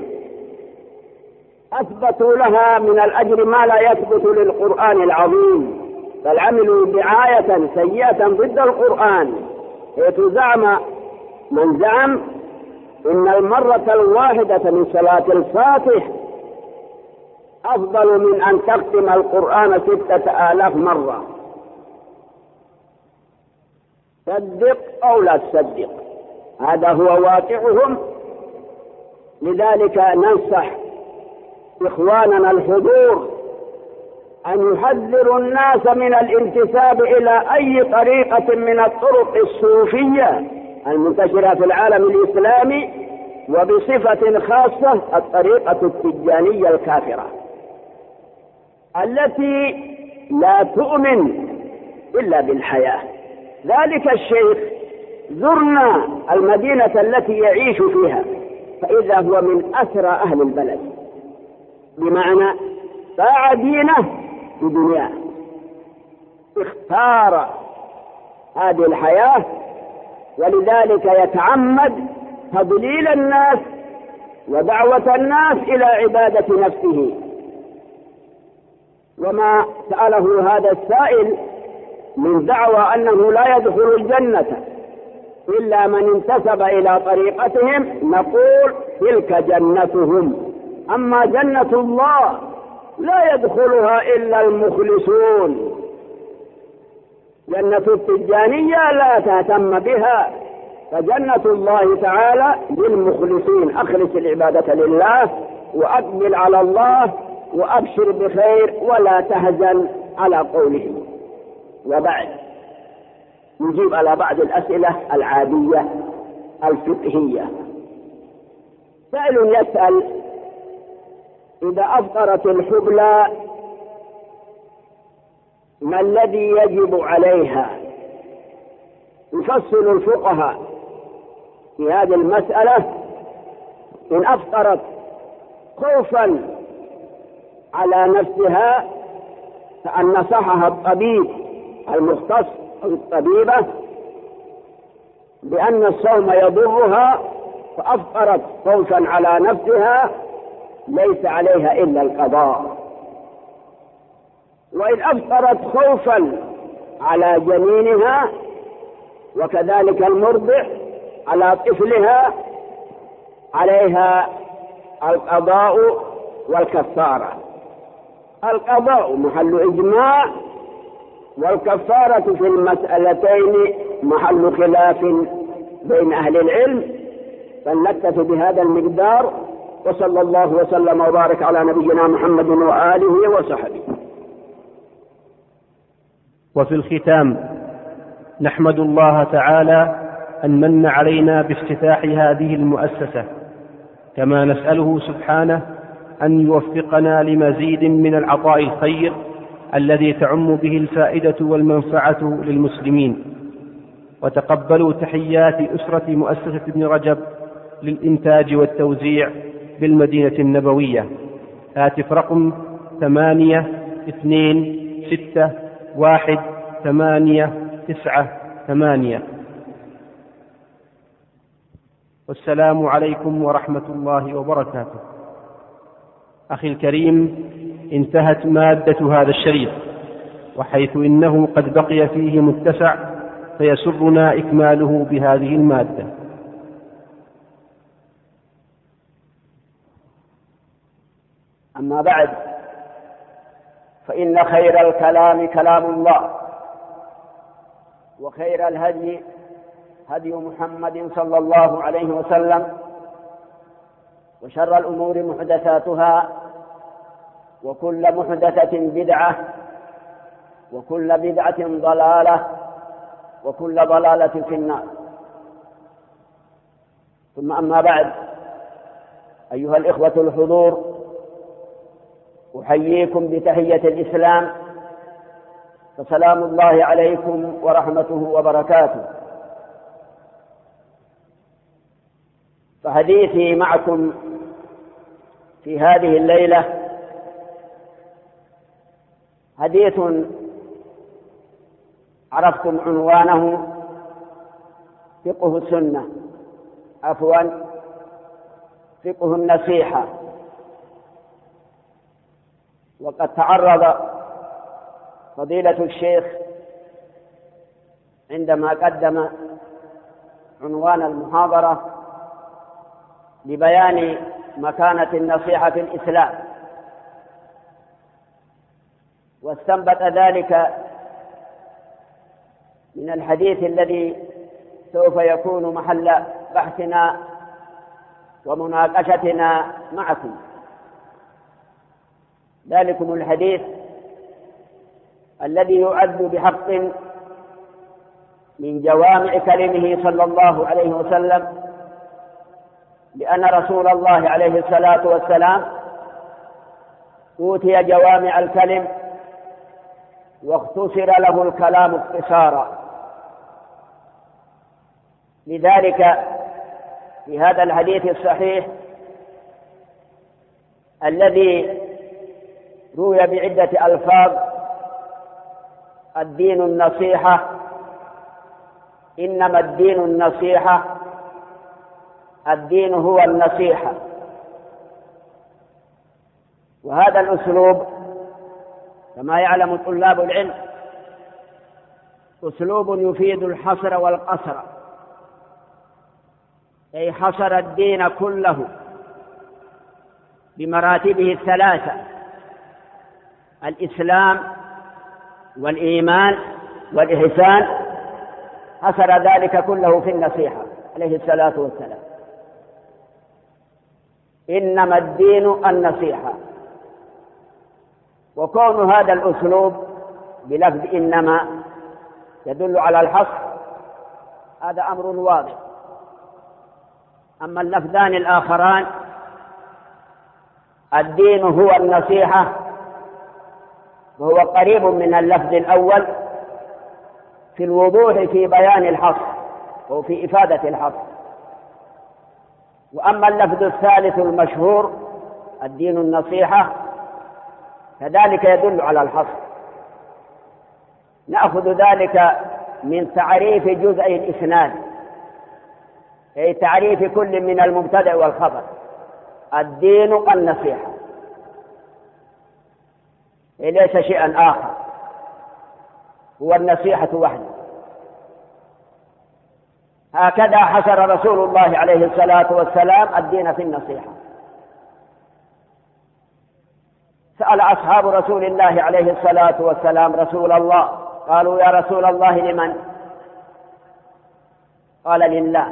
Speaker 2: أثبتوا لها من الأجر ما لا يثبت للقرآن العظيم، بل عملوا دعاية سيئة ضد القرآن، حيث زعم من زعم إن المرة الواحدة من صلاة الفاتح أفضل من أن تختم القرآن 6000 مرة. صدق أو لا تصدق، هذا هو واقعهم. لذلك ننصح إخواننا الحضور أن يحذروا الناس من الانتساب إلى أي طريقة من الطرق الصوفية المنتشرة في العالم الإسلامي، وبصفة خاصة الطريقة التجانية الكافرة التي لا تؤمن إلا بالحياة. ذلك الشيخ زرنا المدينة التي يعيش فيها، فإذا هو من أسرى أهل البلد، بمعنى باع دينه بدنياه، اختار هذه الحياة، ولذلك يتعمد تضليل الناس ودعوة الناس إلى عبادة نفسه. وما سأله هذا السائل من دعوى أنه لا يدخل الجنة إلا من انتسب إلى طريقتهم، نقول تلك جنتهم، أما جنة الله لا يدخلها إلا المخلصون. جنة التجانية لا تهتم بها، فجنة الله تعالى للمخلصين. أخلص العبادة لله وأقبل على الله وأبشر بخير ولا تهزن على قولهم. وبعد نجيب على بعض الأسئلة العادية الفقهية. سائل يسأل: إذا أفطرت الحبلى ما الذي يجب عليها؟ يفصل الفقهاء في هذه المسألة: إن أفطرت خوفا على نفسها فأن نصحها الطبيب المختص أو الطبيبة بأن الصوم يضرها فأفطرت خوفا على نفسها، ليس عليها إلا القضاء. وإن أفطرت خوفا على جنينها وكذلك المرضع على طفلها، عليها القضاء والكفارة. القضاء محل إجماع، والكفارة في المسألتين محل خلاف بين أهل العلم، فلنكتفي بهذا المقدار، وصلى الله وسلم وبارك على نبينا محمد وآله وصحبه.
Speaker 1: وفي الختام نحمد الله تعالى أن من علينا بافتتاح هذه المؤسسة، كما نسأله سبحانه أن يوفقنا لمزيد من العطاء الخير الذي تعم به الفائدة والمنفعة للمسلمين. وتقبلوا تحيات أسرة مؤسسة ابن رجب للإنتاج والتوزيع بالمدينة النبوية، هاتف رقم 82619898. والسلام عليكم ورحمة الله وبركاته. أخي الكريم، انتهت مادة هذا الشريط، وحيث إنه قد بقي فيه متسع فيسرنا إكماله بهذه المادة.
Speaker 2: أما بعد، فإن خير الكلام كلام الله، وخير الهدي هدي محمد صلى الله عليه وسلم، وشر الأمور محدثاتها، وكل محدثة بدعة، وكل بدعة ضلالة، وكل ضلالة في النار. ثم أما بعد، أيها الإخوة الحضور، أحييكم بتحية الإسلام، فسلام الله عليكم ورحمته وبركاته. فحديثي معكم في هذه الليلة حديث عرفتم عنوانه فقه السنة، فقه النصيحة. وقد تعرض فضيلة الشيخ عندما قدم عنوان المحاضرة لبيان مكانة النصيحة في الإسلام، واستنبط ذلك من الحديث الذي سوف يكون محل بحثنا ومناقشتنا معكم. ذلكم الحديث الذي يعد بحق من جوامع كلمه صلى الله عليه وسلم، لأن رسول الله عليه الصلاة والسلام أوتي جوامع الكلم واختصر له الكلام اختصارا. لذلك في هذا الحديث الصحيح الذي روي بعدة ألفاظ: الدين النصيحة، إنما الدين النصيحة، الدين هو النصيحة. وهذا الأسلوب كما يعلم طلاب العلم أسلوب يفيد الحصر والقصر، أي حصر الدين كله بمراتبه الثلاثة: الإسلام والإيمان والإحسان، حصر ذلك كله في النصيحة عليه الصلاة والسلام. إنما الدين النصيحة. وكون هذا الأسلوب بلفظ إنما يدل على الحصر هذا أمر واضح. أما اللفظان الآخران: الدين هو النصيحة، وهو قريب من اللفظ الأول في الوضوح في بيان الحصر وفي إفادة الحصر. وأما اللفظ الثالث المشهور: الدين النصيحة، كذلك يدل على الحصر. نأخذ ذلك من تعريف جزء الإسناد، أي تعريف كل من المبتدأ والخبر: الدين النصيحة، ليس شيئا آخر، هو النصيحة وحده. هكذا حصر رسول الله عليه الصلاة والسلام الدين في النصيحة. سأل أصحاب رسول الله عليه الصلاة والسلام رسول الله، قالوا: يا رسول الله لمن؟ قال: لله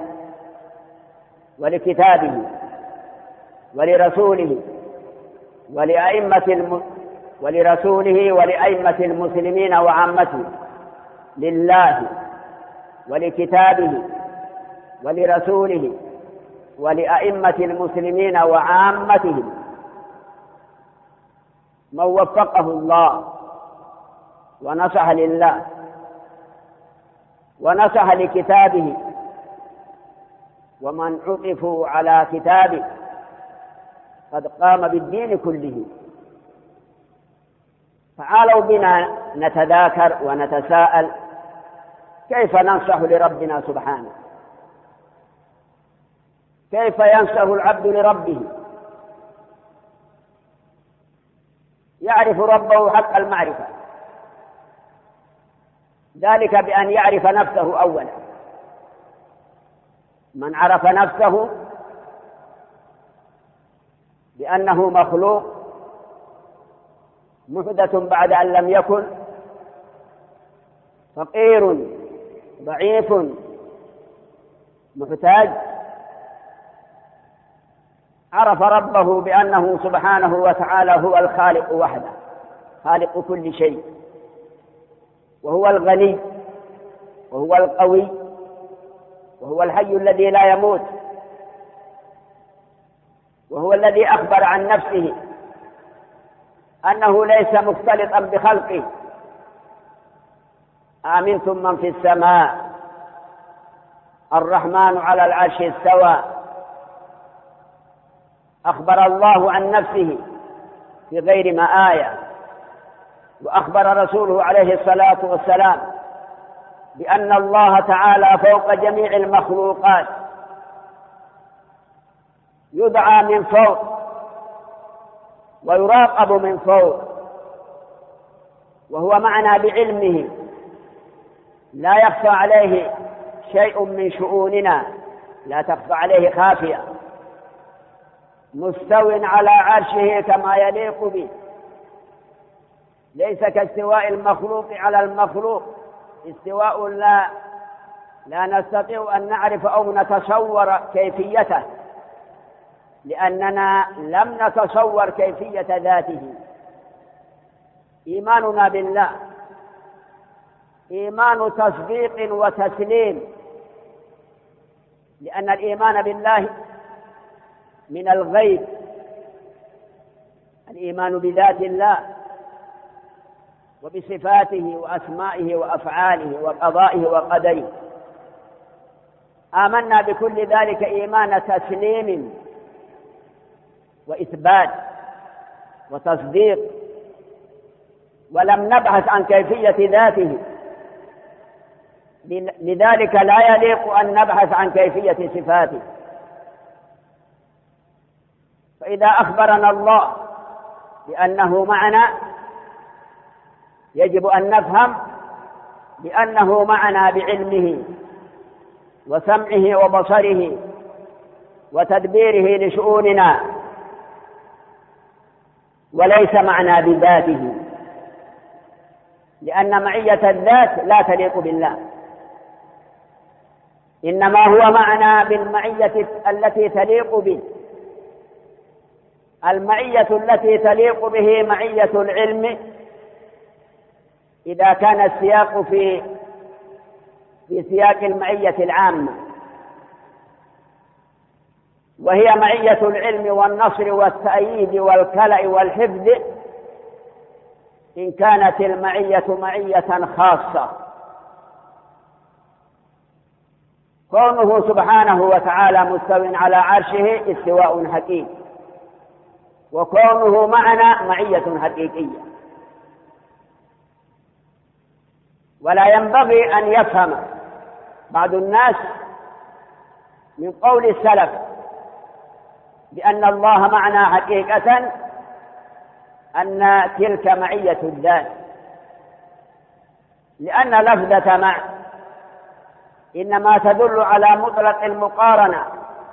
Speaker 2: ولكتابه ولرسوله ولأئمة المسلمين وعامتهم. لله ولكتابه ولرسوله ولأئمة المسلمين وعامتهم. من وفقه الله ونصح لله ونصح لكتابه، ومن عطفوا على كتابه قد قام بالدين كله. تعالوا بنا نتذاكر ونتساءل كيف ننصح لربنا سبحانه، كيف ينصح العبد لربه، يعرف ربه حق المعرفة، ذلك بأن يعرف نفسه أولا. من عرف نفسه بأنه مخلوق محدث بعد أن لم يكن، فقير ضعيف محتاج، عرف ربه بأنه سبحانه وتعالى هو الخالق وحده، خالق كل شيء، وهو الغني، وهو القوي، وهو الحي الذي لا يموت، وهو الذي أخبر عن نفسه أنه ليس مختلطا بخلقه. آمنتم من في السماء الرحمن على العرش استوى. أخبر الله عن نفسه في غير ما آية، وأخبر رسوله عليه الصلاة والسلام بأن الله تعالى فوق جميع المخلوقات، يدعى من فوق ويراقب من فوق، وهو معنا بعلمه، لا يخفى عليه شيء من شؤوننا، لا تخفى عليه خافية، مستو على عرشه كما يليق به، ليس كاستواء المخلوق على المخلوق، استواء لا نستطيع أن نعرف أو نتصور كيفيته، لأننا لم نتصور كيفية ذاته. إيماننا بالله إيمان تصديق وتسليم، لأن الإيمان بالله من الغيب، الإيمان بذات الله وبصفاته وأسمائه وأفعاله وقضائه وقدره. آمنا بكل ذلك إيمان تسليم وإثبات وتصديق، ولم نبحث عن كيفية ذاته، لذلك لا يليق أن نبحث عن كيفية صفاته. فإذا أخبرنا الله بأنه معنا، يجب أن نفهم بأنه معنا بعلمه وسمعه وبصره وتدبيره لشؤوننا، وليس معنا بذاته، لأن معية الذات لا تليق بالله، إنما هو معنا بالمعية التي تليق به. المعية التي تليق به معية العلم، إذا كان السياق في سياق المعية العامة، وهي معية العلم والنصر والتأييد والكلأ والحفظ، إن كانت المعية معية خاصة. كونه سبحانه وتعالى مستو على عرشه استواء حقيقي، وكونه معنا معية حقيقية. ولا ينبغي أن يفهم بعض الناس من قول السلف بأن الله معنا حقيقة أن تلك معية الذات، لأن لفظة مع إنما تدل على مطلق المقارنة،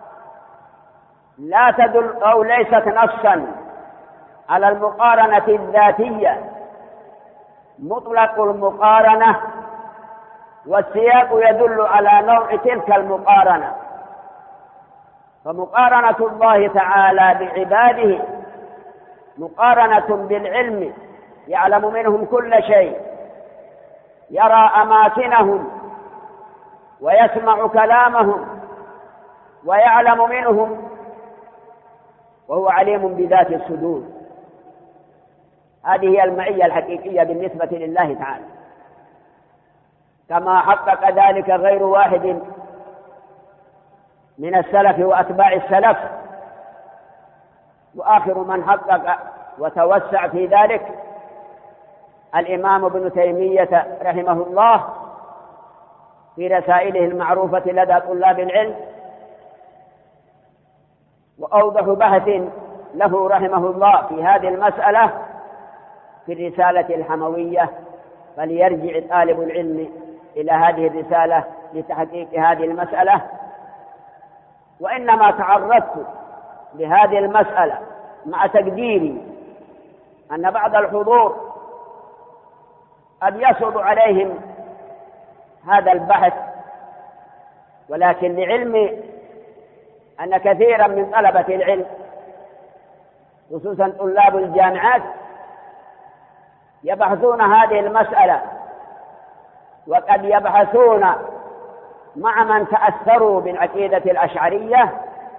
Speaker 2: لا تدل أو ليست نصا على المقارنة الذاتية. مطلق المقارنة والسياق يدل على نوع تلك المقارنة. فمقارنة الله تعالى بعباده مقارنة بالعلم، يعلم منهم كل شيء، يرى أماكنهم ويسمع كلامهم ويعلم منهم، وهو عليم بذات الصدور. هذه هي المعية الحقيقية بالنسبة لله تعالى، كما حقق ذلك غير واحد من السلف وأتباع السلف، وآخر من حقق وتوسع في ذلك الإمام ابن تيمية رحمه الله في رسائله المعروفة لدى طلاب العلم، وأوضح بحث له رحمه الله في هذه المسألة في الرسالة الحموية، فليرجع طالب العلم إلى هذه الرسالة لتحقيق هذه المسألة. وإنما تعرضت لهذه المسألة مع تقديري أن بعض الحضور قد يصعب عليهم هذا البحث، ولكن لعلمي أن كثيرا من طلبة العلم خصوصا طلاب الجامعات يبحثون هذه المسألة، وقد يبحثون مع من تأثروا بالعقيدة الأشعرية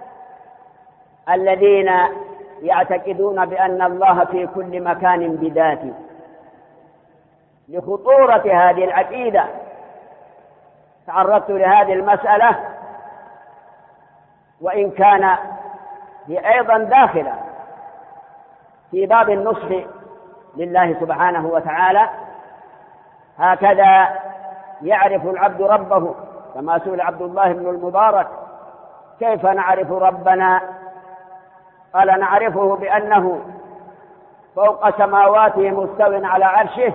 Speaker 2: الذين يعتقدون بأن الله في كل مكان بذاته. لخطورة هذه العقيدة تعرضت لهذه المسألة، وإن كان هي أيضا داخلة في باب النصح لله سبحانه وتعالى. هكذا يعرف العبد ربه، كما سئل عبد الله بن المبارك: كيف نعرف ربنا؟ قال: نعرفه بأنه فوق سماواته مستو على عرشه.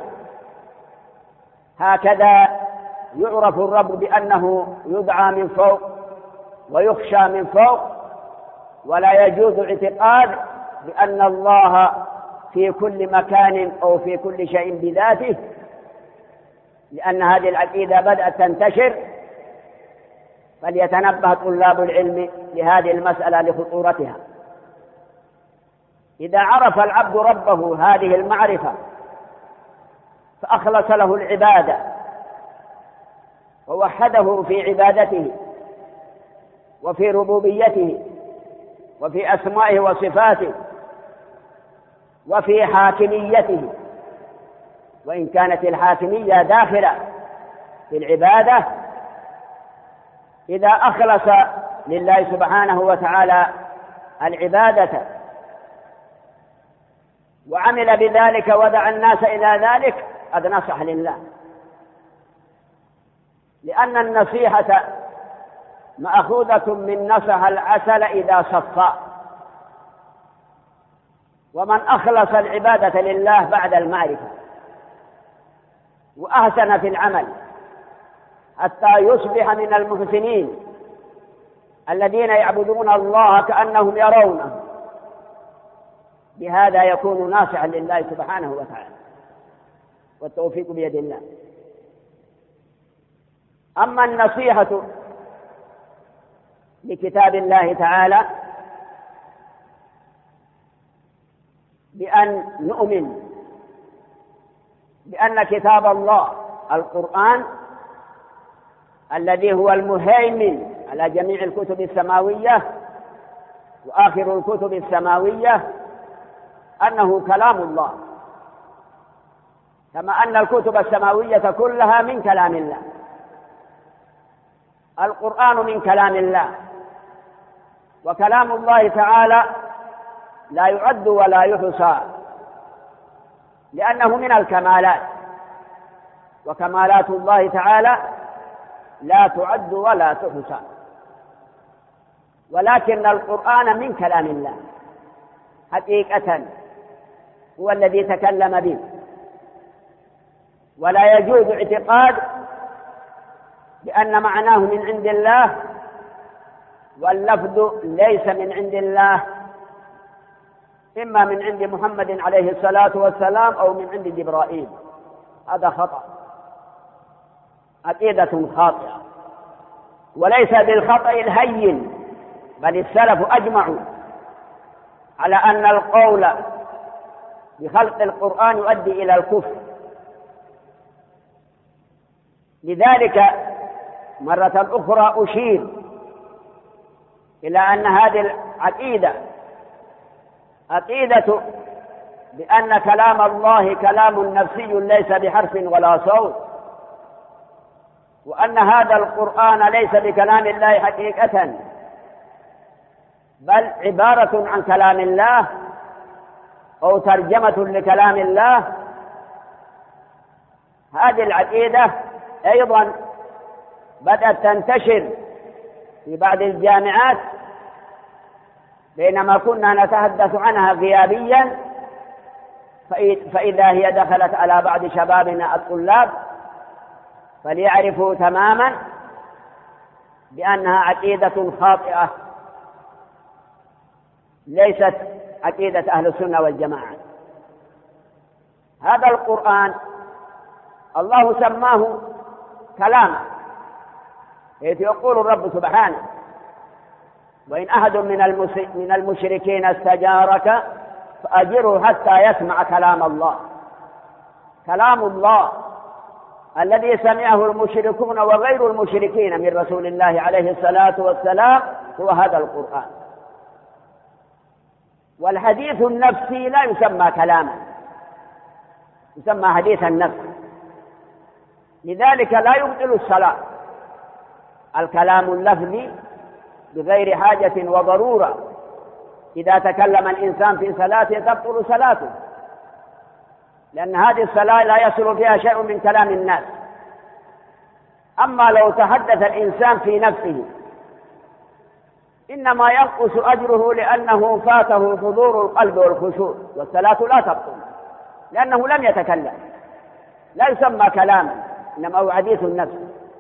Speaker 2: هكذا يعرف الرب بأنه يدعى من فوق ويخشى من فوق، ولا يجوز اعتقاد بأن الله في كل مكان أو في كل شيء بذاته، لأن هذه العقيدة بدأت تنتشر. فليتنبه طلاب العلم لهذه المسألة لخطورتها. إذا عرف العبد ربه هذه المعرفة فأخلص له العبادة ووحده في عبادته وفي ربوبيته وفي أسمائه وصفاته وفي حاكميته، وإن كانت الحاكمية داخلة في العبادة، إذا أخلص لله سبحانه وتعالى العبادة وعمل بذلك ودعا الناس إلى ذلك قد نصح لله، لأن النصيحة مأخوذة من نصح العسل إذا صفى. ومن أخلص العبادة لله بعد المعرفة وأحسن في العمل حتى يصبح من المحسنين الذين يعبدون الله كأنهم يرونه، بهذا يكون ناصحا لله سبحانه وتعالى، والتوفيق بيد الله. أما النصيحة لكتاب الله تعالى بأن نؤمن بأن كتاب الله القرآن الذي هو المهيمن على جميع الكتب السماوية وآخر الكتب السماوية أنه كلام الله، كما أن الكتب السماوية كلها من كلام الله. القرآن من كلام الله، وكلام الله تعالى لا يعد ولا يحصى، لأنه من الكمالات، وكمالات الله تعالى لا تعد ولا تحصى. ولكن القرآن من كلام الله حقيقة، هو الذي تكلم به، ولا يجوز اعتقاد بأن معناه من عند الله واللفظ ليس من عند الله، إما من عند محمد عليه الصلاة والسلام أو من عند جبرائيل. هذا خطأ، عقيدة خاطئة، وليس بالخطأ الهين، بل السلف أجمعوا على أن القول بخلق القرآن يؤدي إلى الكفر. لذلك مرة أخرى أشير إلى أن هذه العقيدة عقيدة بأن كلام الله كلام نفسي ليس بحرف ولا صوت، وأن هذا القرآن ليس بكلام الله حقيقة، بل عبارة عن كلام الله أو ترجمة لكلام الله. هذه العقيدة أيضا بدأت تنتشر في بعض الجامعات، بينما كنا نتحدث عنها غيابيا فإذا هي دخلت على بعض شبابنا الطلاب فليعرفوا تماما بأنها عقيدة خاطئة ليست عقيدة أهل السنة والجماعة. هذا القرآن الله سماه كلاما، حيث يقول الرب سبحانه: وإن أحد من المشركين استجارك فأجره حتى يسمع كلام الله. كلام الله الذي سمعه المشركون وغير المشركين من رسول الله عليه الصلاة والسلام هو هذا القرآن. والحديث النفسي لا يسمى كلاما، يسمى حديث النفس، لذلك لا يبطل الصلاة الكلام اللفظي بغير حاجة وضرورة. إذا تكلم الإنسان في صلاته تبطل صلاته، لأن هذه الصلاة لا يصل فيها شيء من كلام الناس. أما لو تحدث الإنسان في نفسه إنما ينقص أجره، لأنه فاته حضور القلب والخشوع، والصلاة لا تبطل لأنه لم يتكلم، لا يسمى كلاما، إنما هو حديث النفس.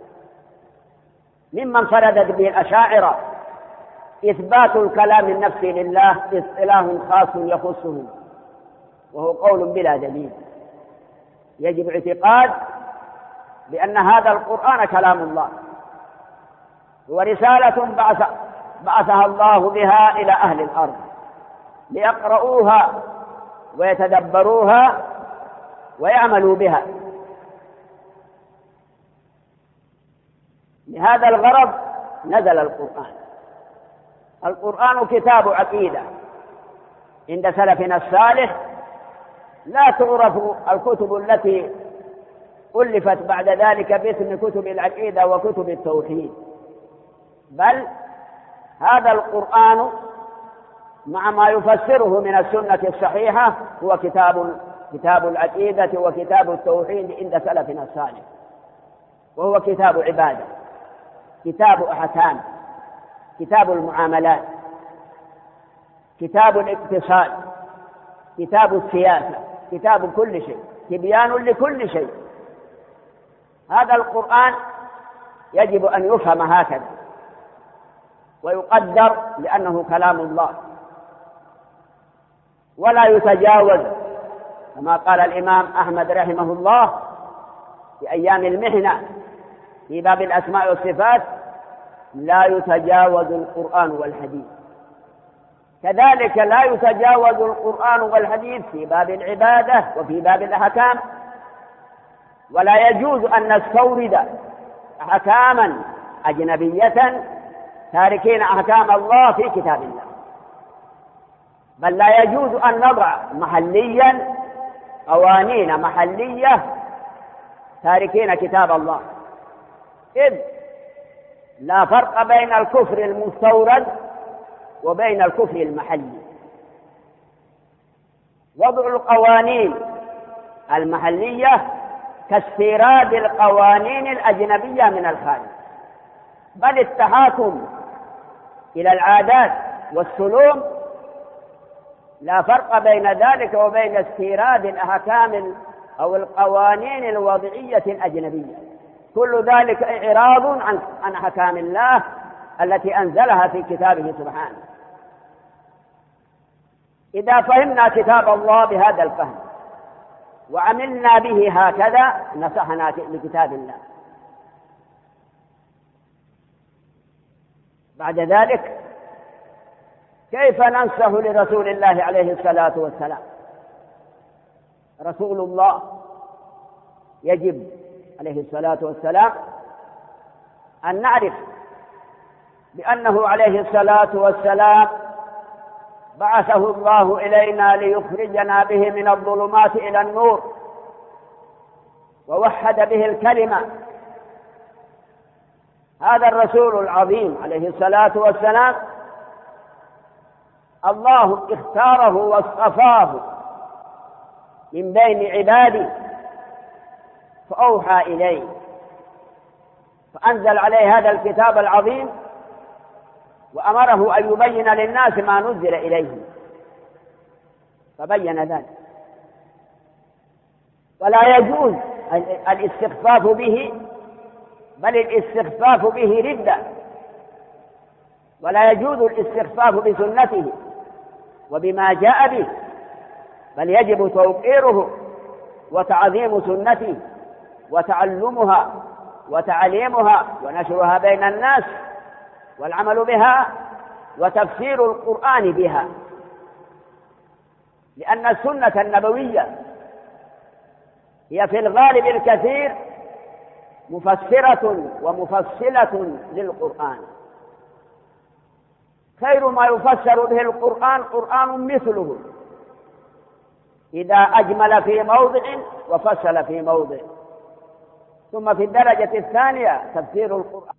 Speaker 2: ممن فردت به الأشاعرة إثبات الكلام النفسي لله اصطلاح خاص يخصه، وهو قول بلا دليل. يجب اعتقاد بأن هذا القرآن كلام الله، ورسالة بعثها الله بها إلى أهل الأرض ليقرؤوها ويتدبروها ويعملوا بها. لهذا الغرض نزل القرآن. القرآن كتاب عقيدة عند سلفنا الصالح. لا تعرف الكتب التي ألفت بعد ذلك باسم كتب العقيدة وكتب التوحيد، بل هذا القرآن مع ما يفسره من السنة الصحيحة هو كتاب العقيدة وكتاب التوحيد عند سلفنا الصالح، وهو كتاب عبادة، كتاب أحكام، كتاب المعاملات، كتاب الاقتصاد، كتاب السياسة، كتاب كل شيء، تبيان لكل شيء. هذا القرآن يجب أن يفهم هكذا ويقدر لأنه كلام الله، ولا يتجاوز، كما قال الإمام أحمد رحمه الله في أيام المحنة في باب الأسماء والصفات: لا يتجاوز القرآن والحديث. كذلك لا يتجاوز القرآن والحديث في باب العبادة وفي باب الأحكام، ولا يجوز أن نستورد أحكاما أجنبية تاركين أحكام الله في كتاب الله، بل لا يجوز أن نضع محليا قوانين محلية تاركين كتاب الله، إذ لا فرق بين الكفر المستورد وبين الكفر المحلي. وضع القوانين المحلية كاستيراد القوانين الأجنبية من الخارج، بل التحاكم إلى العادات والسلوك لا فرق بين ذلك وبين استيراد الأحكام أو القوانين الوضعية الأجنبية. كل ذلك إعراض عن أحكام الله التي أنزلها في كتابه سبحانه. إذا فهمنا كتاب الله بهذا الفهم وعملنا به هكذا نصحنا لكتاب الله. بعد ذلك كيف ننصح لرسول الله عليه الصلاة والسلام؟ رسول الله يجب عليه الصلاة والسلام أن نعرف بأنه عليه الصلاة والسلام بعثه الله إلينا ليخرجنا به من الظلمات إلى النور، ووحد به الكلمة. هذا الرسول العظيم عليه الصلاة والسلام الله اختاره واصطفاه من بين عباده فأوحى إليه فأنزل عليه هذا الكتاب العظيم وأمره أن يبين للناس ما نزل إليهم فبين ذلك. ولا يجوز الاستخفاف به، بل الاستخفاف به ردة، ولا يجوز الاستخفاف بسنته وبما جاء به، بل يجب توقيره وتعظيم سنته وتعلمها وتعليمها ونشرها بين الناس والعمل بها وتفسير القرآن بها، لأن السنة النبوية هي في الغالب الكثير مفسرة ومفصلة للقرآن. خير ما يفسر به القرآن قرآن مثله إذا أجمل في موضع وفصل في موضع. ثم في الدرجة الثانية تفسير القرآن